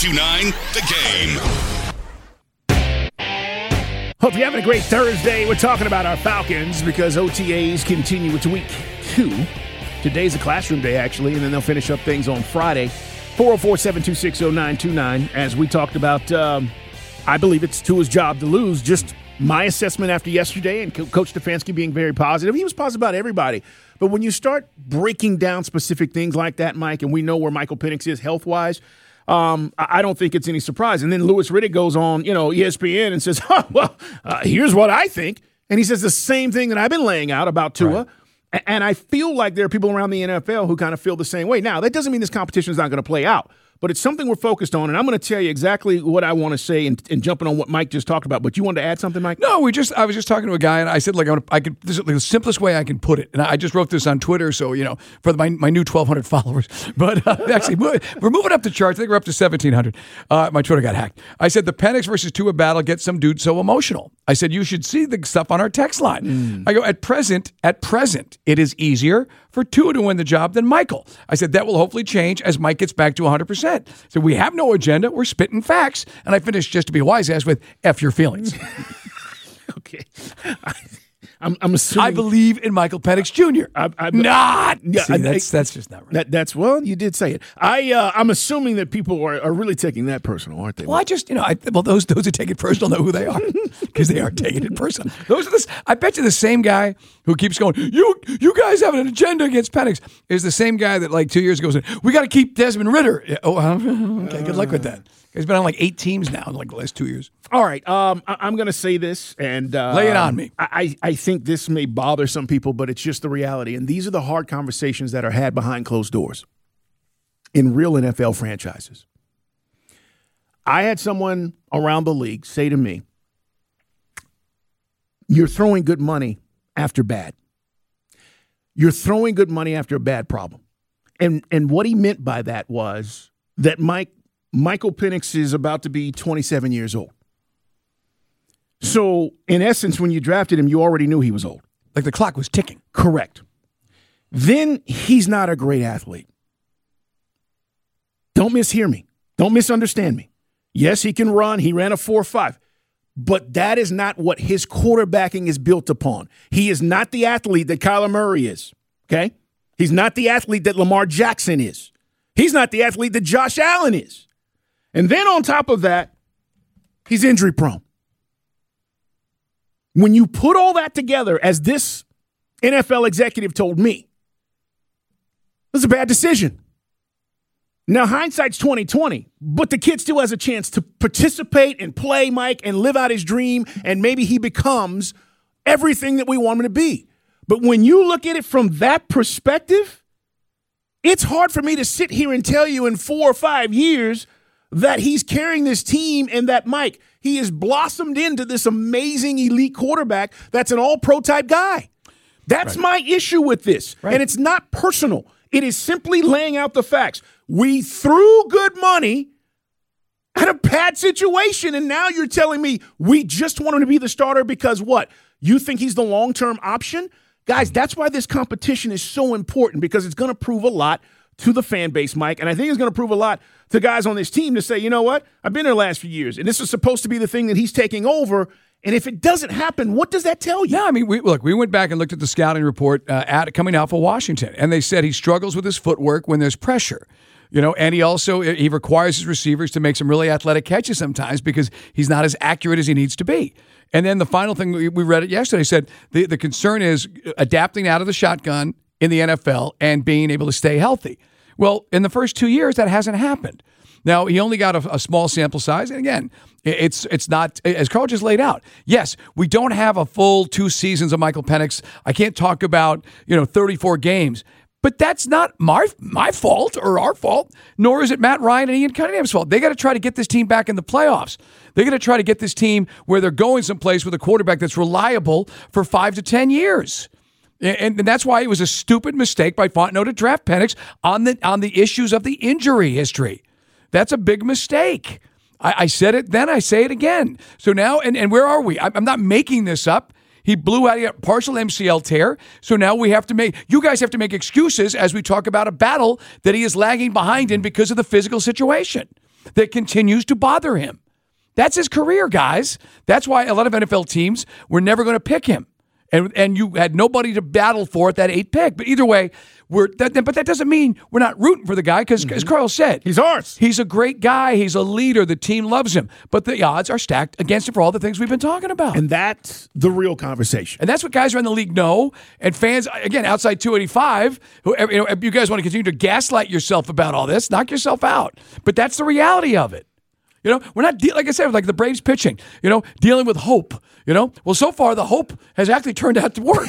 92.9 The Game. Hope you're having a great Thursday. We're talking about our Falcons because OTAs continue. It's week 2. Today's a classroom day, actually, and then they'll finish up things on Friday. 404-726-0929. As we talked about, I believe it's Tua's job to lose. Just my assessment after yesterday, and Coach Stefanski being very positive. He was positive about everybody. But when you start breaking down specific things like that, Mike, and we know where Michael Penix is health-wise, I don't think it's any surprise. And then Louis Riddick goes on, ESPN and says, here's what I think. And he says the same thing that I've been laying out about Tua. Right. And I feel like there are people around the NFL who kind of feel the same way. Now, that doesn't mean this competition is not going to play out, but it's something we're focused on, and I'm going to tell you exactly what I want to say and jumping on what Mike just talked about. But you wanted to add something, Mike? No, I was just talking to a guy, and I said, this is the simplest way I can put it. And I just wrote this on Twitter, so, for my new 1,200 followers. But actually, we're moving up the charts. I think we're up to 1,700. My Twitter got hacked. I said, the Penix versus Tua battle gets some dude so emotional. I said, you should see the stuff on our text line. I go, at present, it is easier for Tua to win the job than Michael. I said, that will hopefully change as Mike gets back to 100%. So we have no agenda. We're spitting facts. And I finished, just to be a wise ass, with F your feelings. Okay. I'm assuming. I believe in Michael Penix Jr. Not. Yeah, see, that's just not right. Well, you did say it. I'm assuming that people are really taking that personal, aren't they? Well, I just, those who take it personal know who they are because they are taking it personal. I bet you the same guy who keeps going, you guys have an agenda against Penix is the same guy that 2 years ago said, we got to keep Desmond Ridder. Yeah, okay, good luck with that. He's been on 8 teams now in the last 2 years. All right. I'm going to say this, and lay it on me. I think this may bother some people, but it's just the reality. And these are the hard conversations that are had behind closed doors in real NFL franchises. I had someone around the league say to me, you're throwing good money after bad. You're throwing good money after a bad problem. And what he meant by that was that Michael Penix is about to be 27 years old. So, in essence, when you drafted him, you already knew he was old. Like the clock was ticking. Correct. Then he's not a great athlete. Don't mishear me. Don't misunderstand me. Yes, he can run. He ran a 4.5. But that is not what his quarterbacking is built upon. He is not the athlete that Kyler Murray is, okay? He's not the athlete that Lamar Jackson is. He's not the athlete that Josh Allen is. And then on top of that, he's injury prone. When you put all that together, as this NFL executive told me, it was a bad decision. Now, hindsight's 20/20, but the kid still has a chance to participate and play, Mike, and live out his dream, and maybe he becomes everything that we want him to be. But when you look at it from that perspective, it's hard for me to sit here and tell you in 4 or 5 years that he's carrying this team and that, Mike, he has blossomed into this amazing elite quarterback that's an all-pro type guy. That's my issue with this. Right. And it's not personal. It is simply laying out the facts. We threw good money at a bad situation, and now you're telling me we just want him to be the starter because what? You think he's the long-term option? Guys, that's why this competition is so important, because it's going to prove a lot to the fan base, Mike, and I think it's going to prove a lot to guys on this team to say, you know what? I've been there the last few years, and this is supposed to be the thing that he's taking over, and if it doesn't happen, what does that tell you? Yeah, I mean, we went back and looked at the scouting report coming out for Washington, and they said he struggles with his footwork when there's pressure. And he requires his receivers to make some really athletic catches sometimes because he's not as accurate as he needs to be. And then the final thing, we read it yesterday, said the concern is adapting out of the shotgun in the NFL and being able to stay healthy. Well, in the first 2 years, that hasn't happened. Now, he only got a small sample size. And again, it's not, as Carl just laid out, yes, we don't have a full 2 seasons of Michael Penix. I can't talk about, 34 games. But that's not my fault or our fault, nor is it Matt Ryan and Ian Cunningham's fault. They got to try to get this team back in the playoffs. They got to try to get this team where they're going someplace with a quarterback that's reliable for 5 to 10 years. And that's why it was a stupid mistake by Fontenot to draft Penix on the issues of the injury history. That's a big mistake. I said it then, I say it again. So now, and where are we? I'm not making this up. He blew out a partial MCL tear. So now you guys have to make excuses as we talk about a battle that he is lagging behind in because of the physical situation. that continues to bother him. That's his career, guys. That's why a lot of NFL teams were never going to pick him. And you had nobody to battle for at that 8th pick. But either way, but that doesn't mean we're not rooting for the guy because, as Carl said, he's ours. He's a great guy. He's a leader. The team loves him. But the odds are stacked against him for all the things we've been talking about. And that's the real conversation. And that's what guys around the league know. And fans, again, outside 285, if you guys want to continue to gaslight yourself about all this, knock yourself out. But that's the reality of it. We're not, like I said, like the Braves pitching, dealing with hope, Well, so far, the hope has actually turned out to work,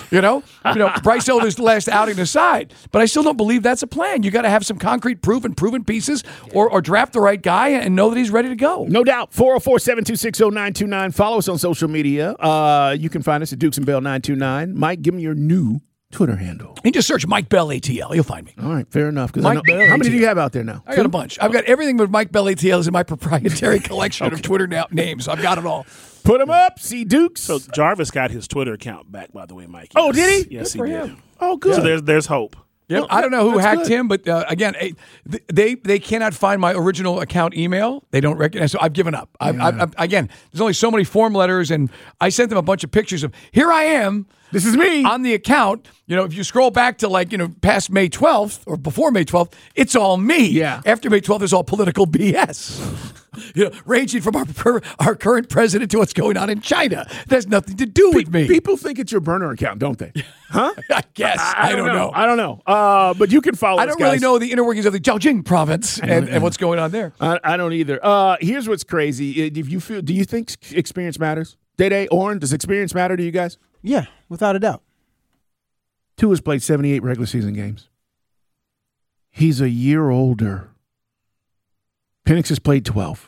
Bryce Elder's last outing aside. But I still don't believe that's a plan. You got to have some concrete proof and proven pieces or draft the right guy and know that he's ready to go. No doubt. 404-726-0929. Follow us on social media. You can find us at Dukes and Bell 929. Mike, give me your new Twitter handle. You just search Mike Bell ATL. You'll find me. All right, fair enough. Mike Bell how many do you have out there now? I got a bunch. I've got everything but Mike Bell ATL is in my proprietary collection of Twitter names. I've got it all. Put them up. See Dukes. So Jarvis got his Twitter account back, by the way, Mike. Oh, did he? Yes, good he did. him. Oh, good. So there's hope. Yep. I don't know who hacked him, but again, they cannot find my original account email. They don't recognize, so I've given up. Again, there's only so many form letters, and I sent them a bunch of pictures of, here I am. This is me. On the account. If you scroll back to past May 12th or before May 12th, it's all me. Yeah. After May 12th, it's all political BS. Ranging from our current president to what's going on in China. That has nothing to do with me. People think it's your burner account, don't they? Huh? I guess. I don't know. I don't know. But you can follow us, I don't really know the inner workings of the Zhejiang province and what's going on there. I don't either. Here's what's crazy. Do you think experience matters? Day, Oren, does experience matter to you guys? Yeah, without a doubt. Tua's played 78 regular season games. He's a year older. Penix has played 12.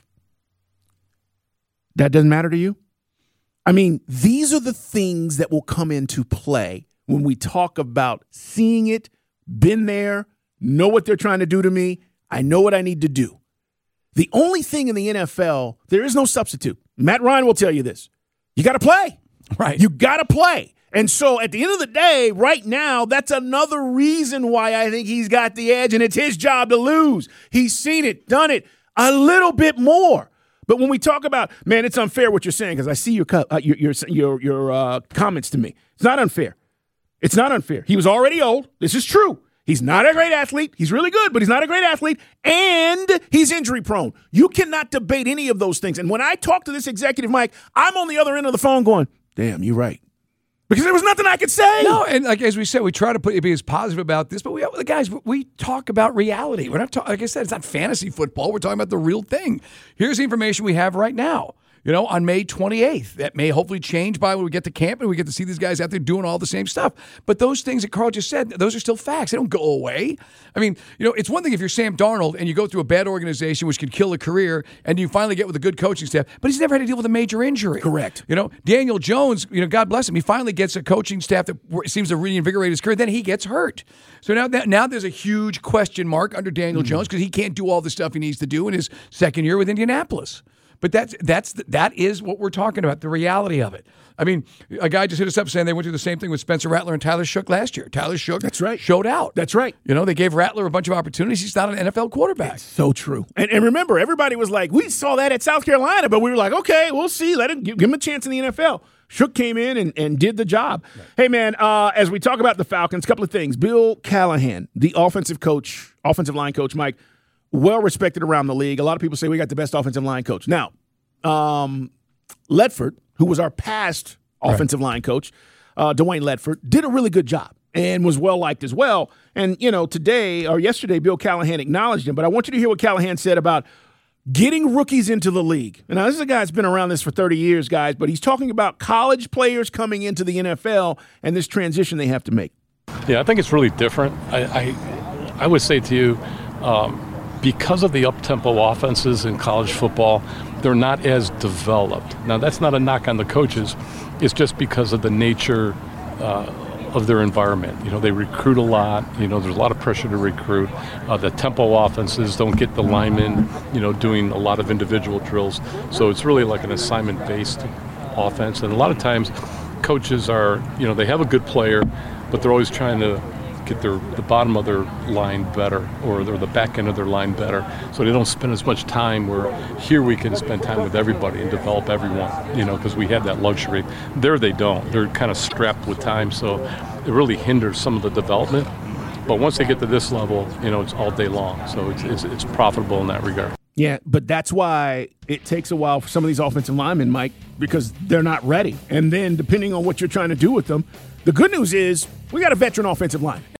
That doesn't matter to you? I mean, these are the things that will come into play when we talk about seeing it, been there, know what they're trying to do to me. I know what I need to do. The only thing in the NFL, there is no substitute. Matt Ryan will tell you this. You got to play. Right. You got to play. And so at the end of the day, right now, that's another reason why I think he's got the edge, and it's his job to lose. He's seen it, done it a little bit more. But when we talk about, man, it's unfair what you're saying, because I see your comments to me. It's not unfair. It's not unfair. He was already old. This is true. He's not a great athlete. He's really good, but he's not a great athlete. And he's injury prone. You cannot debate any of those things. And when I talk to this executive, Mike, I'm on the other end of the phone going, damn, you're right. Because there was nothing I could say. No, and as we said, we try to be as positive about this, but we talk about reality. We're not talking, like I said, it's not fantasy football. We're talking about the real thing. Here's the information we have right now. On May 28th. That may hopefully change by when we get to camp and we get to see these guys out there doing all the same stuff. But those things that Carl just said, those are still facts. They don't go away. I mean, it's one thing if you're Sam Darnold and you go through a bad organization which can kill a career and you finally get with a good coaching staff, but he's never had to deal with a major injury. Correct. Daniel Jones, God bless him, he finally gets a coaching staff that seems to reinvigorate his career, then he gets hurt. So now there's a huge question mark under Daniel Jones because he can't do all the stuff he needs to do in his second year with Indianapolis. But that is what we're talking about, the reality of it. I mean, a guy just hit us up saying they went through the same thing with Spencer Rattler and Tyler Shough last year. Tyler Shough showed out. That's right. They gave Rattler a bunch of opportunities. He's not an NFL quarterback. It's so true. And remember, everybody was like, we saw that at South Carolina, but we were like, okay, we'll see. Give him a chance in the NFL. Shough came in and did the job. Right. Hey, man, as we talk about the Falcons, a couple of things. Bill Callahan, the offensive line coach, Mike, well-respected around the league. A lot of people say we got the best offensive line coach. Now, Ledford, who was our past offensive line coach, Dwayne Ledford, did a really good job and was well-liked as well. And, today or yesterday, Bill Callahan acknowledged him. But I want you to hear what Callahan said about getting rookies into the league. And now, this is a guy that's been around this for 30 years, guys, but he's talking about college players coming into the NFL and this transition they have to make. Yeah, I think it's really different. I would say to you, because of the up-tempo offenses in college football, they're not as developed. Now, that's not a knock on the coaches. It's just because of the nature of their environment. They recruit a lot. There's a lot of pressure to recruit. The tempo offenses don't get the linemen, doing a lot of individual drills. So it's really like an assignment-based offense. And a lot of times, coaches are, they have a good player, but they're always trying to get the bottom of their line better, or the back end of their line better, so they don't spend as much time. Where here we can spend time with everybody and develop everyone, because we have that luxury. There they don't. They're kind of strapped with time, so it really hinders some of the development. But once they get to this level, it's all day long, so it's profitable in that regard. Yeah, but that's why it takes a while for some of these offensive linemen, Mike, because they're not ready. And then depending on what you're trying to do with them, the good news is we got a veteran offensive line.